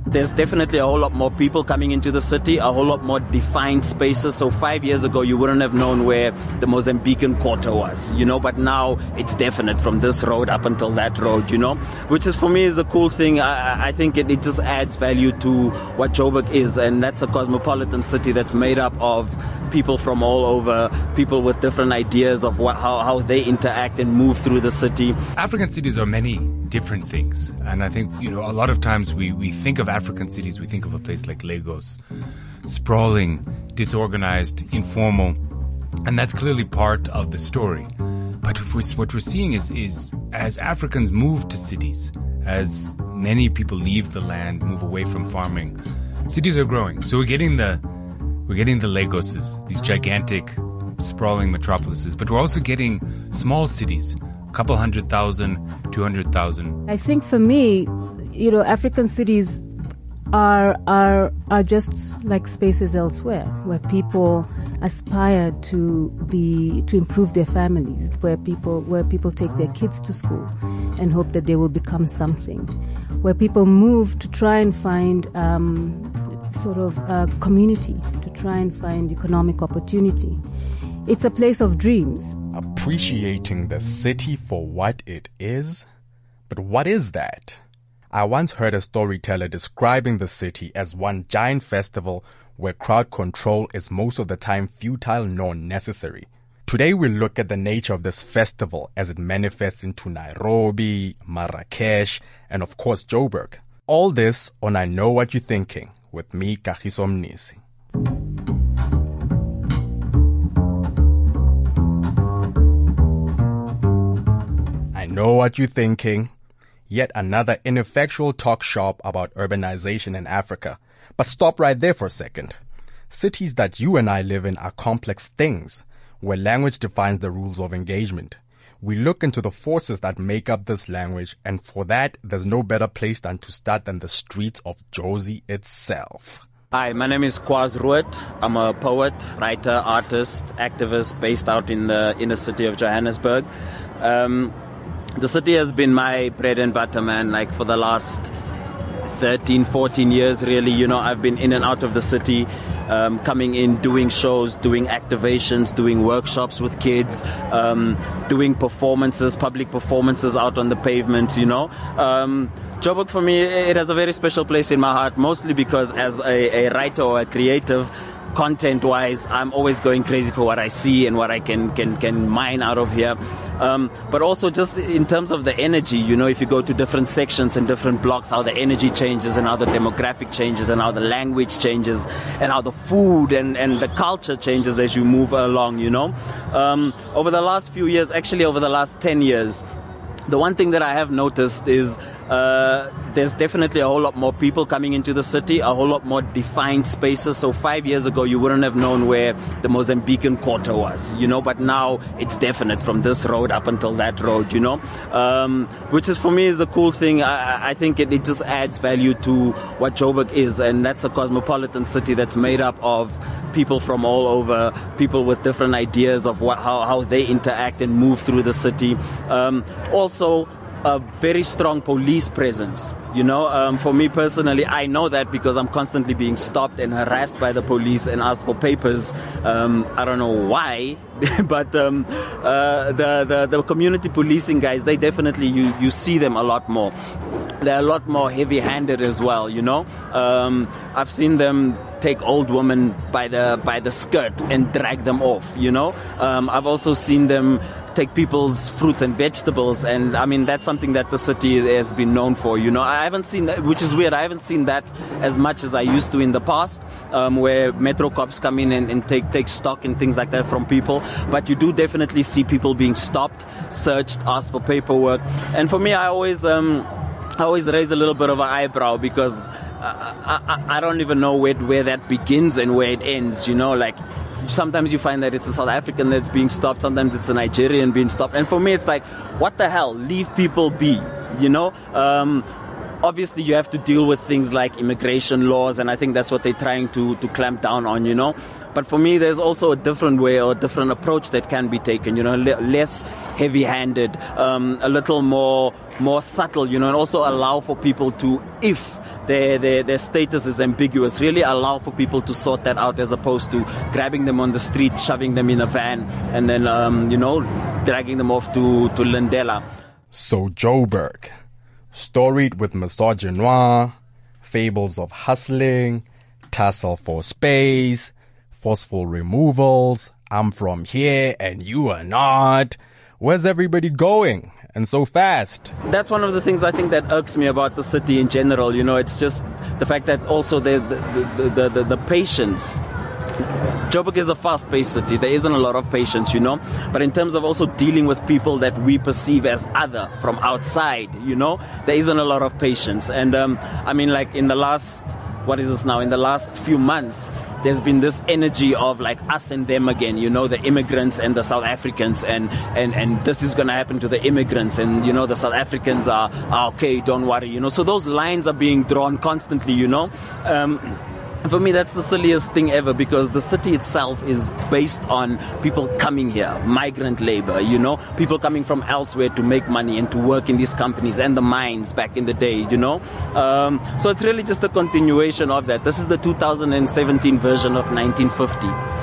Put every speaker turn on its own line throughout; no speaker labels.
there's definitely a whole lot more people coming into the city, a whole lot more defined spaces. So 5 years ago, you wouldn't have known where the Mozambican quarter was, but now it's definite from this road up until that road, which is for me is a cool thing. I think it just adds value to what Joburg is, and that's a cosmopolitan city that's made up of people from all over, people with different ideas of how they interact and move through the city.
African cities are many different things. And I think, a lot of times we think of African cities, we think of a place like Lagos, sprawling, disorganized, informal. And that's clearly part of the story. But what we're seeing is as Africans move to cities, as many people leave the land, move away from farming, cities are growing. So we're getting the Lagoses, these gigantic, sprawling metropolises, but we're also getting small cities, a couple 100,000, 200,000.
I think for me, African cities are just like spaces elsewhere where people aspire to improve their families, where people take their kids to school and hope that they will become something, where people move to try and find sort of a community, to try and find economic opportunity. It's a place of dreams.
Appreciating the city for what it is? But what is that? I once heard a storyteller describing the city as one giant festival where crowd control is most of the time futile nor necessary. Today we look at the nature of this festival as it manifests into Nairobi, Marrakesh, and of course Joburg. All this on I Know What You're Thinking with me, Kagiso Mnisi. I know what you're thinking. Yet another ineffectual talk shop about urbanization in Africa. But stop right there for a second. Cities that you and I live in are complex things, where language defines the rules of engagement. We look into the forces that make up this language, and for that, there's no better place than to start than the streets of Jozi itself.
Hi, my name is Kwaz Ruet. I'm a poet, writer, artist, activist based out in the inner city of Johannesburg. The city has been my bread and butter, man, like for the last 13, 14 years, really. I've been in and out of the city, coming in, doing shows, doing activations, doing workshops with kids, doing performances, public performances out on the pavement, Joburg for me, it has a very special place in my heart, mostly because as a writer or a creative, content-wise, I'm always going crazy for what I see and what I can mine out of here. But also just in terms of the energy, if you go to different sections and different blocks, how the energy changes and how the demographic changes and how the language changes and how the food and the culture changes as you move along, Over the last few years, actually over the last 10 years, the one thing that I have noticed is there's definitely a whole lot more people coming into the city, a whole lot more defined spaces. So 5 years ago, you wouldn't have known where the Mozambican quarter was, but now it's definite from this road up until that road, which is for me is a cool thing. I think it just adds value to what Joburg is, and that's a cosmopolitan city that's made up of people from all over, people with different ideas of how they interact and move through the city. Also, a very strong police presence. For me personally, I know that because I'm constantly being stopped and harassed by the police and asked for papers. I don't know why, but the community policing guys, they definitely, you see them a lot more. They're a lot more heavy-handed as well, I've seen them take old women by the skirt and drag them off, I've also seen them take people's fruits and vegetables, and I mean that's something that the city has been known for. I haven't seen that, which is weird. I haven't seen that as much as I used to in the past, where metro cops come in and take stock and things like that from people. But you do definitely see people being stopped, searched, asked for paperwork, and for me, I always raise a little bit of an eyebrow because I don't even know where that begins and where it ends, Like, sometimes you find that it's a South African that's being stopped, sometimes it's a Nigerian being stopped. And for me, it's like, what the hell? Leave people be, Obviously, you have to deal with things like immigration laws, and I think that's what they're trying to clamp down on, But for me, there's also a different way or a different approach that can be taken, less heavy-handed, a little more subtle, and also allow for people to, if their status is ambiguous. Really allow for people to sort that out, as opposed to grabbing them on the street, shoving them in a van, and then, dragging them off to Lindela.
So Joburg, storied with misogynoir, fables of hustling, tussle for space, forceful removals, I'm from here and you are not. Where's everybody going? And so fast.
That's one of the things I think that irks me about the city in general. It's just the fact that also the patience. Joburg is a fast-paced city. There isn't a lot of patience, But in terms of also dealing with people that we perceive as other from outside, there isn't a lot of patience. And in the last, in the last few months, there's been this energy of like us and them again, the immigrants and the South Africans, and this is going to happen to the immigrants, and the South Africans are okay, don't worry, so those lines are being drawn constantly, For me, that's the silliest thing ever, because the city itself is based on people coming here, migrant labor, people coming from elsewhere to make money and to work in these companies and the mines back in the day, So it's really just a continuation of that. This is the 2017 version of 1950,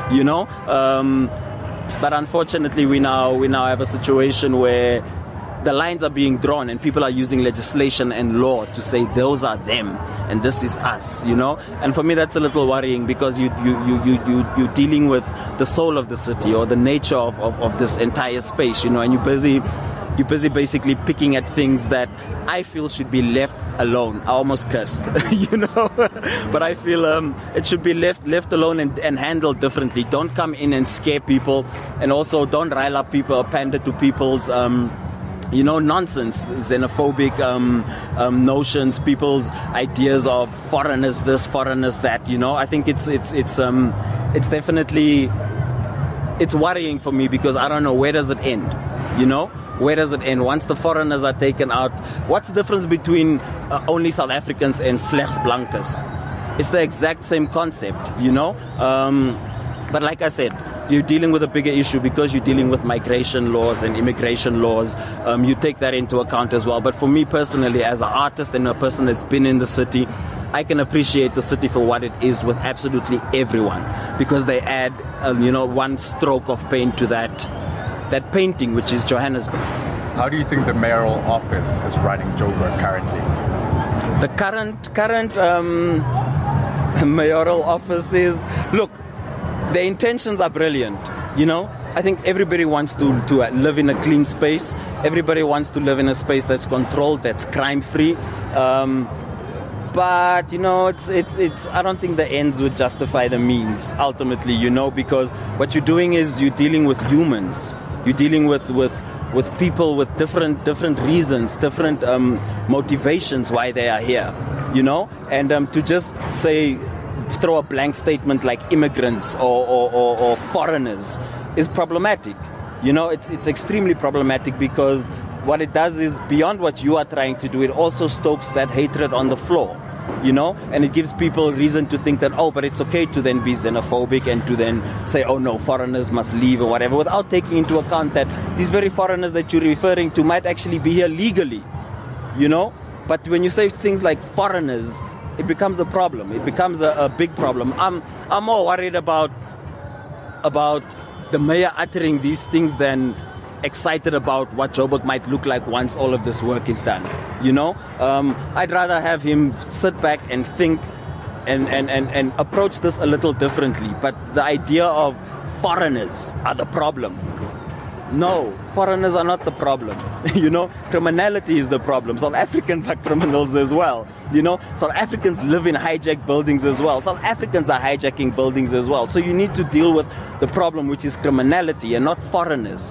But unfortunately, we now have a situation where the lines are being drawn and people are using legislation and law to say those are them and this is us, And for me, that's a little worrying, because you're dealing with the soul of the city or the nature of this entire space, and you're busy basically picking at things that I feel should be left alone. I almost cursed, But I feel it should be left alone and handled differently. Don't come in and scare people, and also don't rile up people or pander to people's nonsense, xenophobic notions, people's ideas of foreigners this, foreigners that. I think it's definitely, it's worrying for me, because I don't know, where does it end? Where does it end? Once the foreigners are taken out, what's the difference between only South Africans and slechts blankes? It's the exact same concept, But like I said, you're dealing with a bigger issue because you're dealing with migration laws and immigration laws. You take that into account as well. But for me personally, as an artist and a person that's been in the city, I can appreciate the city for what it is with absolutely everyone, because they add, one stroke of paint to that painting, which is Johannesburg.
How do you think the mayoral office is running Joburg currently?
The current mayoral office is, look, the intentions are brilliant, I think everybody wants to live in a clean space. Everybody wants to live in a space that's controlled, that's crime-free. But, it's I don't think the ends would justify the means, ultimately, because what you're doing is you're dealing with humans. You're dealing with people with different reasons, different motivations why they are here, And to just throw a blank statement like immigrants or foreigners is problematic. It's extremely problematic, because what it does is, beyond what you are trying to do, it also stokes that hatred on the floor, and it gives people reason to think that, but it's okay to then be xenophobic and to then say, no, foreigners must leave or whatever, without taking into account that these very foreigners that you're referring to might actually be here legally, But when you say things like foreigners, it becomes a problem. It becomes a big problem. I'm more worried about the mayor uttering these things than excited about what Joburg might look like once all of this work is done. I'd rather have him sit back and think and approach this a little differently. But the idea of foreigners are the problem. No, foreigners are not the problem. Criminality is the problem. South Africans are criminals as well. South Africans live in hijacked buildings as well. South Africans are hijacking buildings as well. So you need to deal with the problem, which is criminality, and not foreigners.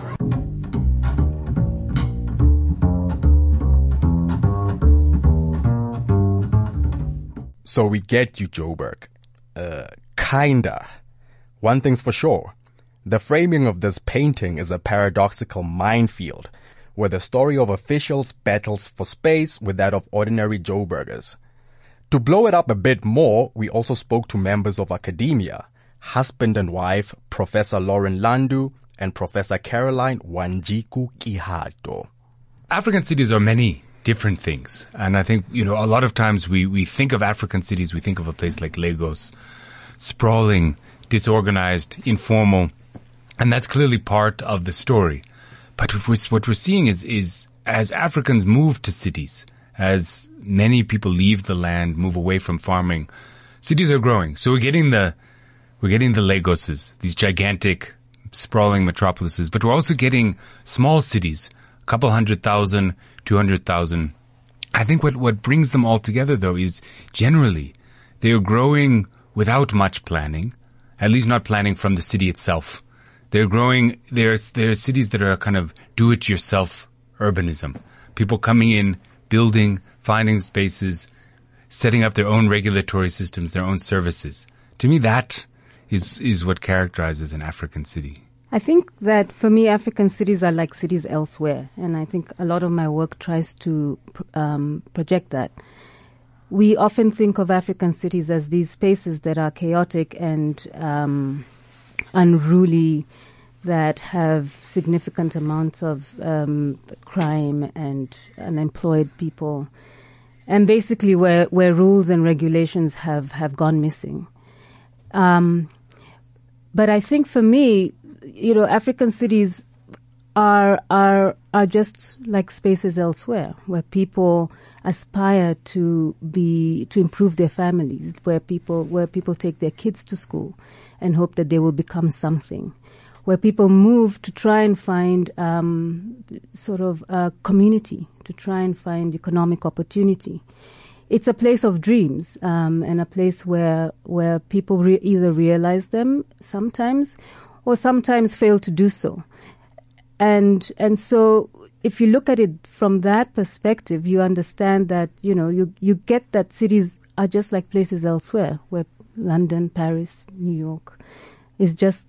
So we get you, Joburg. Kinda. One thing's for sure. The framing of this painting is a paradoxical minefield, where the story of officials battles for space with that of ordinary Joburgers. To blow it up a bit more, we also spoke to members of academia, husband and wife, Professor Lauren Landu and Professor Caroline Wanjiku Kihato.
African cities are many different things. And I think, a lot of times we think of African cities, we think of a place like Lagos, sprawling, disorganized, informal, and that's clearly part of the story. But what we're seeing is as Africans move to cities, as many people leave the land, move away from farming, cities are growing. So we're getting the Lagoses, these gigantic, sprawling metropolises, but we're also getting small cities, a couple 100,000, 200,000. I think what brings them all together, though, is generally they are growing without much planning, at least not planning from the city itself. They're growing. There are cities that are kind of do-it-yourself urbanism. People coming in, building, finding spaces, setting up their own regulatory systems, their own services. To me, that is what characterizes an African city.
I think that for me, African cities are like cities elsewhere, and I think a lot of my work tries to project that. We often think of African cities as these spaces that are chaotic and unruly, that have significant amounts of crime and unemployed people, and basically where rules and regulations have gone missing. But I think for me, African cities are just like spaces elsewhere, where people aspire to improve their families, where people take their kids to school and hope that they will become something, where people move to try and find sort of a community, to try and find economic opportunity. It's a place of dreams, and a place where people either realize them sometimes, or sometimes fail to do so. And so if you look at it from that perspective, you understand that, you get that cities are just like places elsewhere, where London, Paris, New York is just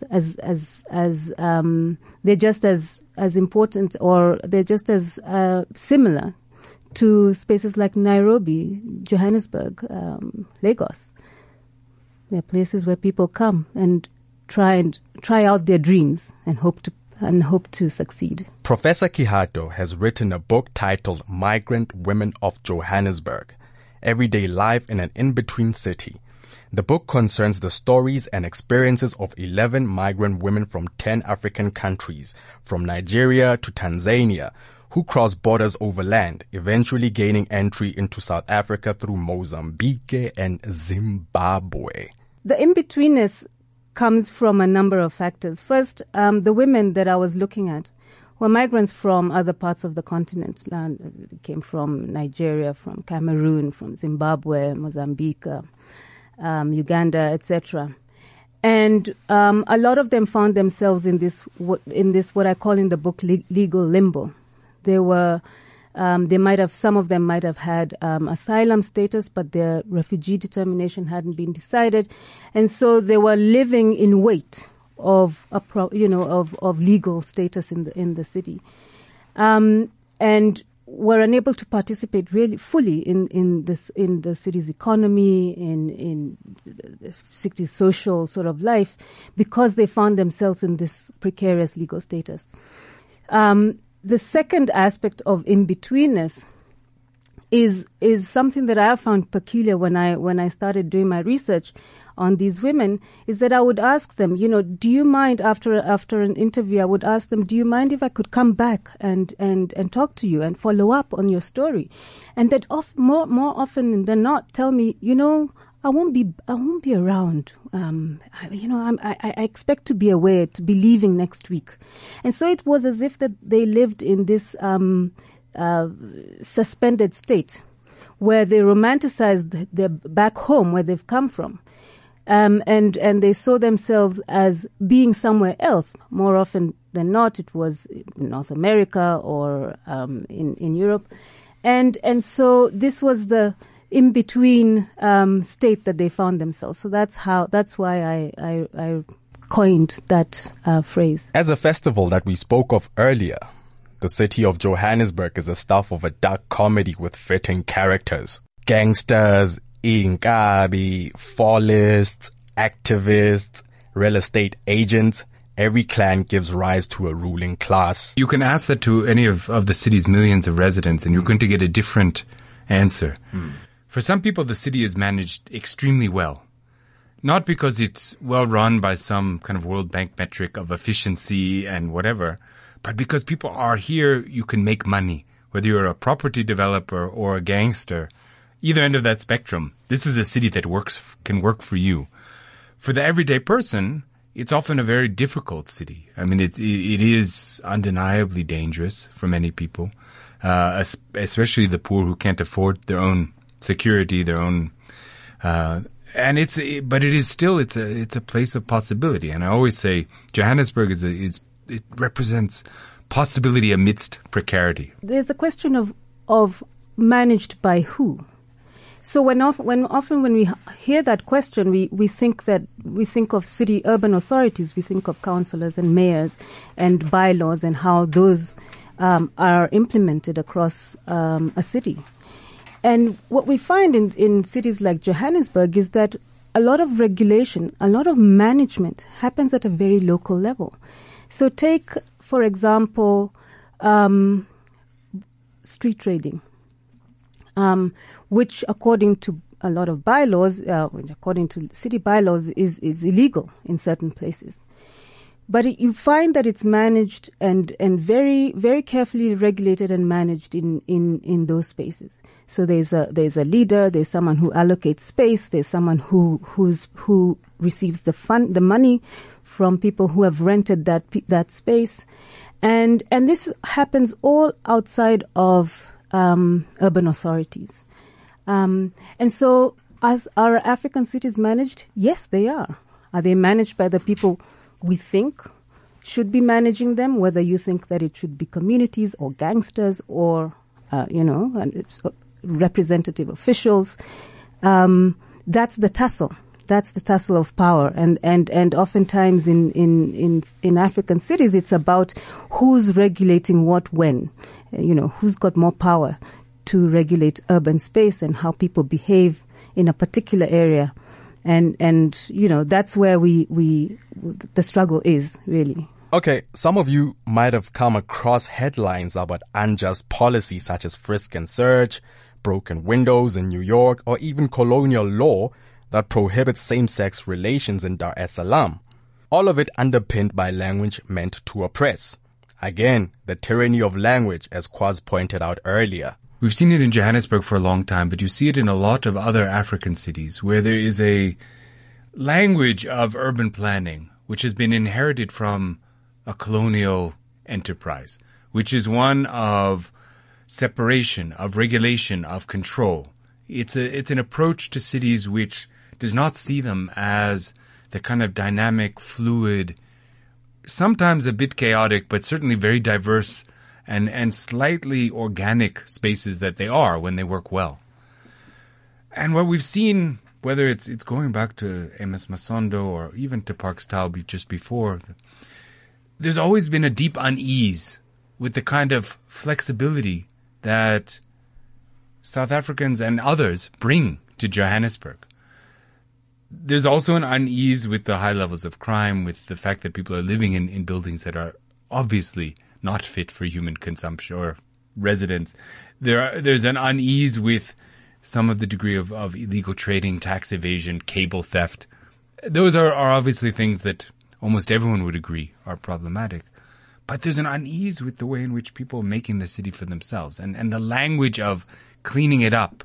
they're just as important, or they're just as similar to spaces like Nairobi, Johannesburg, Lagos. They're places where people come and try out their dreams and hope to succeed.
Professor Kihato has written a book titled Migrant Women of Johannesburg, Everyday Life in an In-Between City. The book concerns the stories and experiences of 11 migrant women from 10 African countries, from Nigeria to Tanzania, who crossed borders overland, eventually gaining entry into South Africa through Mozambique and Zimbabwe.
The in-betweenness comes from a number of factors. First, the women that I was looking at were migrants from other parts of the continent. They came from Nigeria, from Cameroon, from Zimbabwe, Mozambique, Uganda, etc. And a lot of them found themselves in this what I call in the book legal limbo. They were, some of them might have had asylum status, but their refugee determination hadn't been decided, and so they were living in wait of legal status in the city, and were unable to participate really fully in the city's economy, in the city's social sort of life, because they found themselves in this precarious legal status. The second aspect of in-betweenness is something that I found peculiar when I started doing my research on these women, is that I would ask them, do you mind, after an interview, I would ask them, do you mind if I could come back and talk to you and follow up on your story? And that more often than not tell me, I won't be around. I expect to be away, to be leaving next week. And so it was as if that they lived in this suspended state, where they romanticized their back home, where they've come from. And they saw themselves as being somewhere else. More often than not, it was in North America or in Europe. And so this was the in-between state that they found themselves. So that's why I coined that phrase. As
a festival that we spoke of earlier, the city of Johannesburg is the stuff of a dark comedy with fitting characters. Gangsters, inkabi, fallists, activists, real estate agents, every clan gives rise to a ruling class.
You can ask that to any of the city's millions of residents, and you're going to get a different answer. For some people, the city is managed extremely well. Not because it's well run by some kind of World Bank metric of efficiency and whatever, but because people are here, you can make money. Whether you're a property developer or a gangster, either end of that spectrum, this is a city that can work for you. For the everyday person, it's often a very difficult city. I mean, it is undeniably dangerous for many people, especially the poor who can't afford their own security, their own, but it is still, it's a place of possibility. And I always say Johannesburg it represents possibility amidst precarity.
There's a question of managed by who. So when we hear that question, we think of city urban authorities, we think of councillors and mayors and bylaws and how those are implemented across a city. And what we find in cities like Johannesburg is that a lot of regulation, a lot of management happens at a very local level. So take, for example, street trading. Which according to a lot of bylaws, according to city bylaws, is illegal in certain places. But you find that it's managed and very, very carefully regulated and managed in those spaces. So there's a leader, there's someone who allocates space, there's someone who receives the money from people who have rented that space. And this happens all outside of urban authorities. And so are African cities managed? Yes, they are. Are they managed by the people we think should be managing them, whether you think that it should be communities or gangsters or, representative officials? That's the tussle. That's the tussle of power. And oftentimes in African cities, it's about who's regulating what when. Who's got more power to regulate urban space and how people behave in a particular area. And that's where the struggle is, really.
Okay, some of you might have come across headlines about unjust policies such as frisk and search, broken windows in New York, or even colonial law that prohibits same-sex relations in Dar es Salaam. All of it underpinned by language meant to oppress. Again, the tyranny of language, as Kwaz pointed out earlier.
We've seen it in Johannesburg for a long time, but you see it in a lot of other African cities where there is a language of urban planning which has been inherited from a colonial enterprise, which is one of separation, of regulation, of control. It's an approach to cities which does not see them as the kind of dynamic, fluid, sometimes a bit chaotic, but certainly very diverse and slightly organic spaces that they are when they work well. And what we've seen, whether it's going back to MS Masondo or even to Parks Taubi just before, there's always been a deep unease with the kind of flexibility that South Africans and others bring to Johannesburg. There's also an unease with the high levels of crime, with the fact that people are living in buildings that are obviously not fit for human consumption or residence. There's an unease with some of the degree of illegal trading, tax evasion, cable theft. Those are obviously things that almost everyone would agree are problematic. But there's an unease with the way in which people are making the city for themselves. And the language of cleaning it up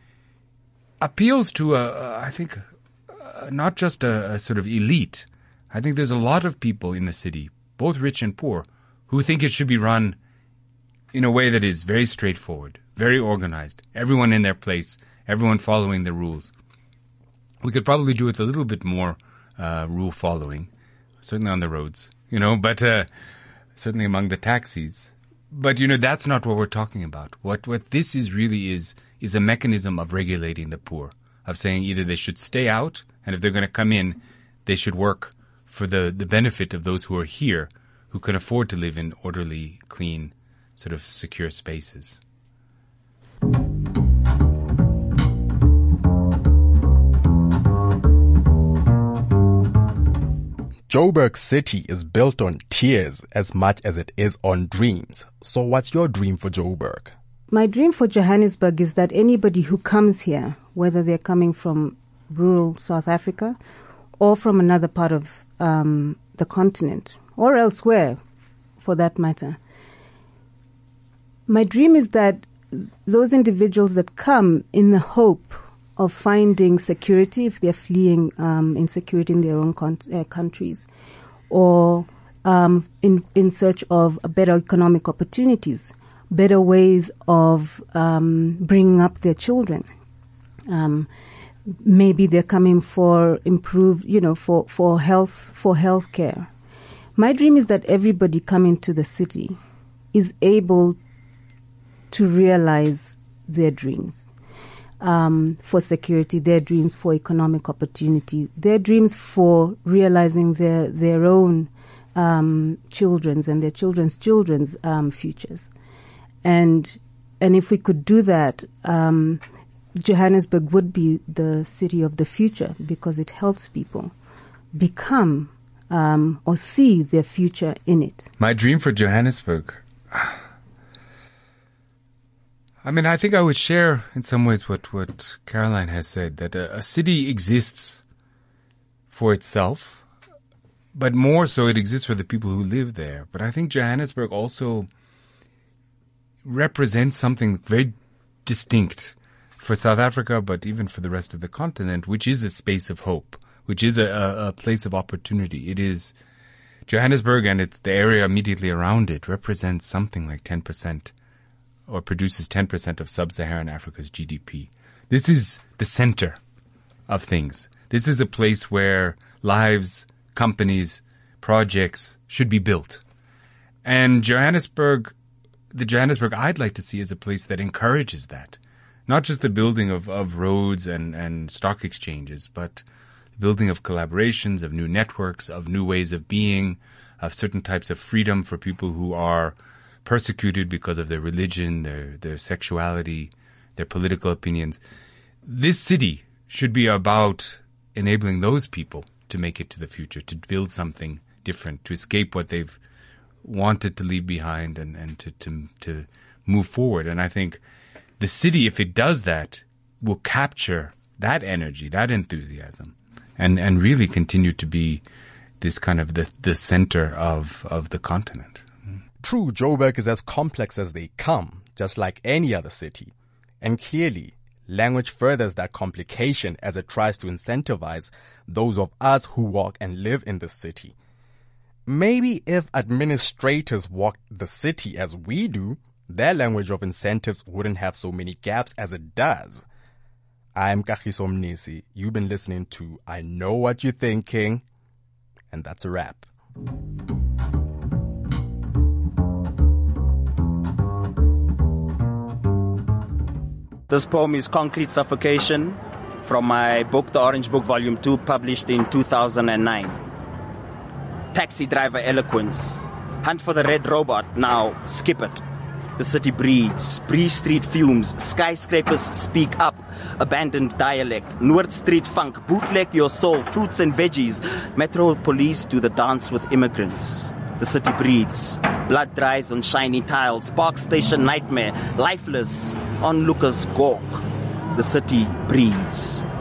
appeals to, I think, not just a sort of elite. I think there's a lot of people in the city, both rich and poor, who think it should be run in a way that is very straightforward, very organized, everyone in their place, everyone following the rules. We could probably do with a little bit more rule following, certainly on the roads, but certainly among the taxis. But, that's not what we're talking about. What this is really is a mechanism of regulating the poor, of saying either they should stay out, and if they're going to come in, they should work for the benefit of those who are here, who can afford to live in orderly, clean, sort of secure spaces.
Joburg City is built on tears as much as it is on dreams. So what's your dream for Joburg?
My dream for Johannesburg is that anybody who comes here, whether they're coming from rural South Africa or from another part of the continent or elsewhere for that matter, my dream is that those individuals that come in the hope of finding security if they're fleeing insecurity in their own countries, or in search of better economic opportunities, better ways of bringing up their children. Maybe they're coming for improved, for health care. My dream is that everybody coming to the city is able to realize their dreams. For security, their dreams for economic opportunity, their dreams for realizing their own children's and their children's futures. And if we could do that, Johannesburg would be the city of the future because it helps people become or see their future in it.
My dream for Johannesburg, I think I would share in some ways what Caroline has said, that a city exists for itself, but more so it exists for the people who live there. But I think Johannesburg also represents something very distinct for South Africa, but even for the rest of the continent, which is a space of hope, which is a place of opportunity. It is Johannesburg, and it's the area immediately around it represents something like 10%. Or produces 10% of sub-Saharan Africa's GDP. This is the center of things. This is a place where lives, companies, projects should be built. And Johannesburg, the Johannesburg I'd like to see is a place that encourages that. Not just the building of roads and stock exchanges, but the building of collaborations, of new networks, of new ways of being, of certain types of freedom for people who are persecuted because of their religion, their sexuality, their political opinions. This city should be about enabling those people to make it to the future, to build something different, to escape what they've wanted to leave behind and to move forward. And I think the city, if it does that, will capture that energy, that enthusiasm, and really continue to be this kind of the center of the continent.
True, Joburg is as complex as they come, just like any other city. And clearly, language furthers that complication as it tries to incentivize those of us who walk and live in the city. Maybe if administrators walked the city as we do, their language of incentives wouldn't have so many gaps as it does. I'm Kagiso Mnisi. You've been listening to I Know What You're Thinking, and that's a wrap.
This poem is Concrete Suffocation from my book, The Orange Book, Volume 2, published in 2009. Taxi driver eloquence. Hunt for the red robot, now skip it. The city breathes. Breeze Street fumes. Skyscrapers speak up. Abandoned dialect. Noord Street funk. Bootleg your soul. Fruits and veggies. Metro police do the dance with immigrants. The city breathes. Blood dries on shiny tiles. Park station nightmare. Lifeless. Onlookers gawk. The city breathes.